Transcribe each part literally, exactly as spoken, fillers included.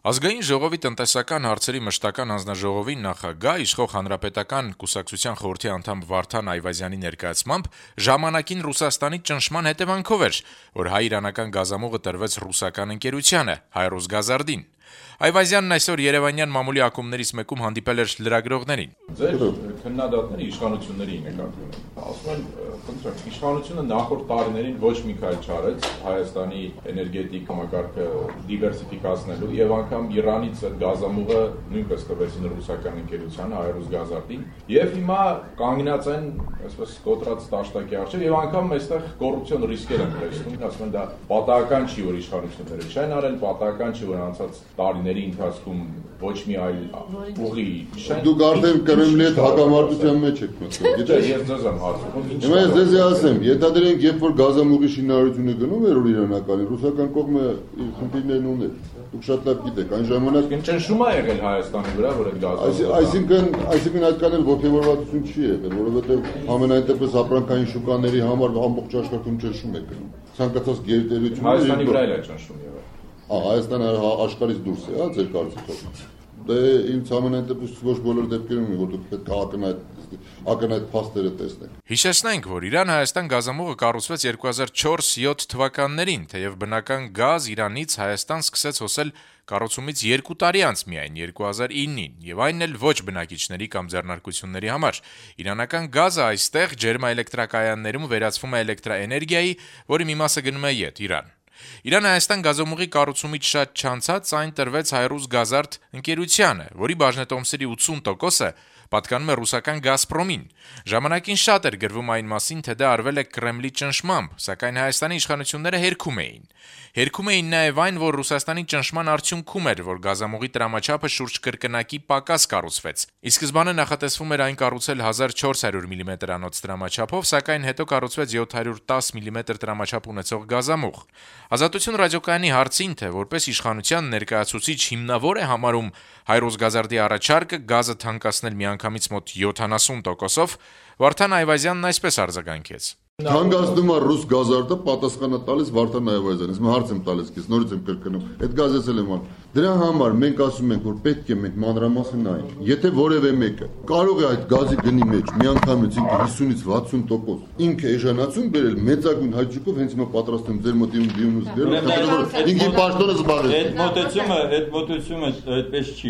Ազգային ժողովի տնտեսական հարցերի մշտական հանձնաժողովի նախագահ իշխող Հանրապետական կուսակցության խորհրդի անդամ Վարդան Այվազյանի ներկայացմամբ ժամանակին Ռուսաստանի ճնշման հետևանքով էր, որ հայ-իրանական գազամուղը տրվեց ռուսական ընկերությանը՝ «Հայրոսգազարդին»։ Այվազյանն այսօր Երևանյան մամուլի ակումբներից մեկում հանդիպել էր լրագրողներին։ Ձեր քննադատները իշխանությունների նկատմամբ են։ Ասում են, խնդրեմ, իշխանությունը նախորդ տարիներին ոչ մի քայլ չարեց Հայաստանի էներգետիկ համակարգը դիվերսիֆիկացնելու եւ անգամ Իրանից այդ գազամուղը նույնպես տվեցին ռուսական ընկերությանը «Հայրոսգազարդին» եւ հիմա կանգնած են, այսպես կոտրած տաշտակի առջեւ եւ անգամ այստեղ կոռուպցիոն ռիսկեր են տեսնում, ասում են դա պատահական չի, որ իշխանությունները չեն արել, պատահական չի, որ անցած տարիների ընթացքում ոչ մի այլ ուղի չեն։ Դուք արդեն Կրեմլի հետ հակամարտության մեջ եք մտնում, գիտեք։ Ես ձեզ եմ հարցնում։ Հիմա ես ձեզ ասեմ, ենթադրենք, երբ որ գազամուղի շինարարությունը գնում էր իրանական, ռուսական կողմը իր խնդիրներն ուներ։ Դուք շատ լավ գիտեք, այն ժամանակ ճնշում է եղել Հայաստանի վրա, որ այդ գազը։ Այսինքն, այսինքն այդքան էլ ողջավորվածություն չի եղել, որովհետև ամենայն դեպս ապրանքային շուկաների համար ամբողջ աշխարհում ճնշում է գնում։ Ցանկացած գերտերություն Հայաստանի վրա էլ է ճնշում եղել։ Ահա Հայաստանը աշխարհից դուրս է, հա, ձեր կարծիքով։ Դե ինձ ամենայն դեպս ոչ բոլոր դեպքերում է, որ դուք պետք է ակնհայտ ակնհայտ փաստերը տեսնեք։ Հիշեցնենք, որ Իրան-Հայաստան գազամուղը կառուցվեց երկու հազար չորս յոթ թվականներին, թեև բնական գազ Իրանից Հայաստան սկսեց հոսել կառուցումից երկու տարի անց միայն երկու հազար իննին, եւ այն էլ ոչ բնակիչների կամ ձեռնարկությունների համար։ Իրանական գազը այստեղ ջերմաէլեկտրակայաններում վերածվում է էլեկտրաէներգիայի, որի մի մասը գնում է ետ Իրան։ Իրան-Հայաստան գազամուղի կառուցումից շատ չանցած այն տրվեց «Հայրոսգազարդ» ընկերությանը, որի բաժնետոմսերի ութսուն տոկոսը պատկանում է ռուսական «Գազպրոմին»։ Ժամանակին շատ էր գրվում այն մասին, թե դա արվել է Կրեմլի ճնշմամբ, սակայն Հայաստանի իշխանությունները հերքում էին։ Հերքում էին նաև այն, որ Ռուսաստանի ճնշման արդյունքում էր, որ գազամուղի տրամաչափը շուրջ կրկնակի պակաս կառուցվեց։ Ի սկզբանե նախատեսվում էր այն կառուցել հազար չորս հարյուր միլիմետրանոց տրամաչափով, սակայն հետո կառուցվեց յոթ հարյուր տասը միլիմետր տրամաչափ ունեցող գազամուղ։ Ազատություն ռադիոկայանի հարցին, թե որպես իշխանության ներկայացուցիչ հիմնավոր է համարում «Հայրոսգազարդի» առաջարկը գազը թանկացնել միանգամից մոտ յոթանասուն տոկոսով, Վարդան Այվազյանն այսպես արձագանքեց. Թանկացնում է ռուս գազարդը, պատասխանը տալիս Վարդան Այվազյանին։ Ես հարց եմ տալիս քեզ, նորից եմ կրկնում։ Այդ գազը էլ եմ անում։ Դրա համար մենք ասում ենք, որ պետք է մենք մանրամասն նայենք։ Եթե որևէ մեկը կարող է այդ գազի գնի մեջ միանգամից ինքը հիսունից վաթսուն տոկոս ինքը էժանացում բերել մեծագույն հաճույքով, հենց հիմա պատրաստ եմ ձեր մոտ դիմումս բերել, ինքի պաշտոնը զբաղել։ Այդ մոտեցումը, այդ մոտեցումը այդպես չի։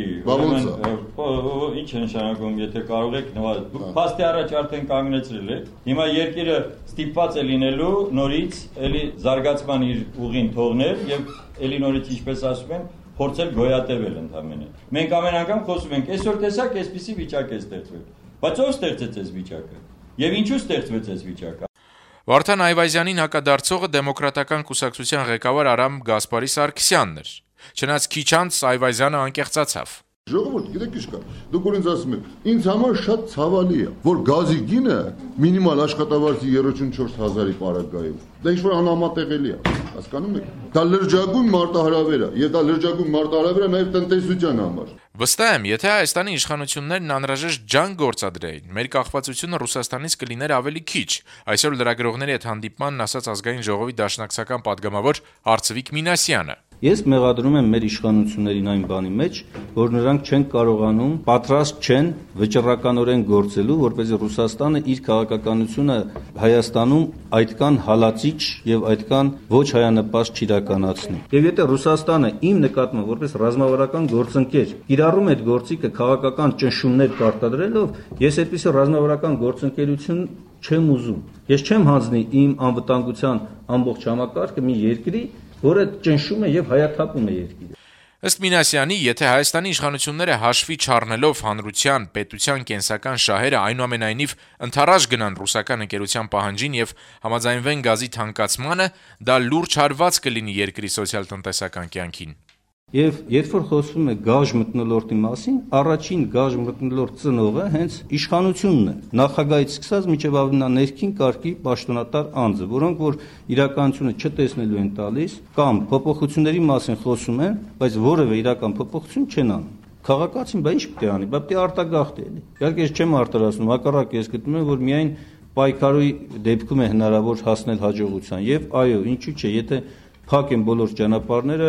Ուրեմն ինչ է նշանակում, եթե կարող եք նվազել։ Փաստի առաջ արդեն կանգնեցրել եք։ Հիմա երկիրը ստիպված է լինելու նորից էլի զարգացման իր ուղին թողնել եւ էլի նորից ինչպես ասում են փորձել գոյատևել ընդամենը։ Մենք ամեն անգամ խոսում ենք, այսօր տեսակ այսպիսի վիճակ է ստեղծվել։ Բայց ով ստեղծեց այս վիճակը։ Եվ ինչու ստեղծվեց այս վիճակը։ Վարդան Այվազյանին հակադարձողը դեմոկրատական կուսակցության ղեկավար Արամ Գասպարի Սարգսյանն էր։ Չնայած քիչ անց Այվազյանը անկեղծացավ։ Ժողովուրդ, գիտեք ինչ կա։ Դուք որ ինձ ասում եք, ինձ համար շատ ցավալի է, որ գազի գինը մինիմալ աշխատավարձի երեսունչորս հազարի պարագայում։ Դա ինչ-որ անհամատեղելի է, հասկանում եք։ Դա լրջագույն մարտահրավեր է, եւ դա լրջագույն մարտահրավեր է նաեւ տնտեսության համար։ Վստահ եմ, եթե Հայաստանի իշխանություններն անհրաժեշտ ջանք գործադրեին, մեր կախվածությունը Ռուսաստանից կլիներ ավելի քիչ։ Այսօր լրագրողների հետ հանդիպմանն ասաց Ազգային ժողովի դաշնակցական падգամավոր Արծվիկ Մինասյանը։ Ես մեղադրում եմ մեր իշխանություններին այն բանի մեջ, որ նրանք չեն կարողանում, պատրաստ չեն վճռականորեն գործելու, որպեսզի Ռուսաստանը իր քաղաքականությունը Հայաստանում այդքան հալածիչ եւ այդքան ոչ հայանպաստ չիրականացնի։ Եվ եթե Ռուսաստանը իմ նկատմամբ որպես ռազմավարական գործընկեր կիրառում այդ գործիքը քաղաքական ճնշումներ կարտադրելով, ես այդպիսի ռազմավարական գործընկերություն չեմ ուզում։ Ես չեմ հանձնի իմ անվտանգության ամբողջ համակարգը մի երկրի, որը ճնշում է եւ հայաթափում է երկիրը։ Ըստ Մինասյանի, եթե Հայաստանի իշխանությունները հաշվի չառնելով հանրության, պետության կենսական շահերը այնուամենայնիվ ընդառաջ գնան ռուսական ընկերության պահանջին եւ համաձայնվեն գազի թանկացմանը, դա լուրջ հարված կլինի երկրի սոցիալ-տնտեսական կյանքին։ Եվ երբ որ խոսվում է գազ մթնոլորտի մասին, առաջին գազ մթնոլորտ ծնողը հենց իշխանությունն է, նախագահից սկսած մինչև ավնա ներքին կարգի պաշտոնատար անձը, որոնք որ իրականությունը չտեսնելու են տալիս կամ փոփոխությունների մասին խոսում են, բայց որևէ իրական փոփոխություն չեն անում։ Քաղաքացին բա ինչ պետք է անի, բա պետք է արտագաղթի էլի։ Իհարկե ես չեմ արտարացնում, հակառակը ես գտնում եմ, որ միայն պայքարի դեպքում է հնարավոր հասնել հաջողության։ Եվ այո, ինչու՞ չէ, եթե փակ են բոլոր ճանապարհները,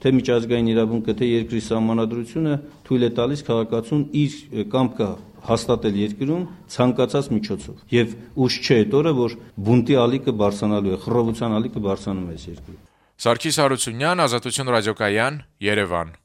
թե միջազգային իրավունքը, թե երկրի սահմանադրությունը թույլ է տալիս քաղաքացուն իր կամքը հաստատել երկրում ցանկացած միջոցով եւ ուշ չէ այդ օրը, որ բունտի ալիքը բարձրանալու է, խռովության ալիքը բարձրանում է այս երկրում։ Սարգիս Հարությունյան, Ազատություն ռադիոկայան, Երևան։